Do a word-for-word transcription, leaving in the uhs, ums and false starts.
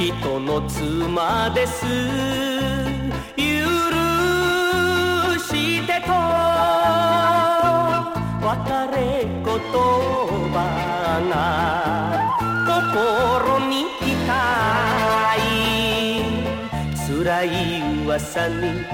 人の妻です。許してと別れ言葉が心に痛い。辛い噂に